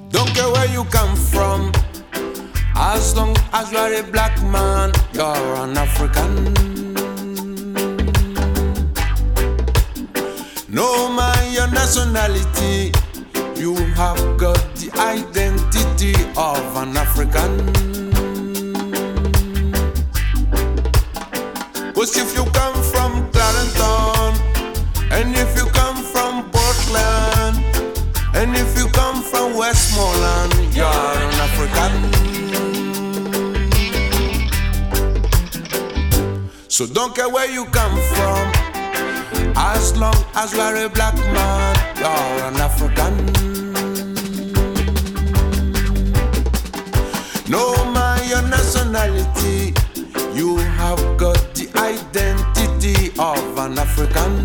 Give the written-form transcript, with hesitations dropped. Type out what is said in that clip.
Don't care where you come from, as long as you are a black man, you're an African. No matter your nationality, you have got the identity of an African. Cause if you come from Clarendon, and if you come from Portland, and if you come from Westmoreland, you're an African. So don't care where you come from, as long as you are a black man, you're an African. No matter your nationality, you have got the identity of an African.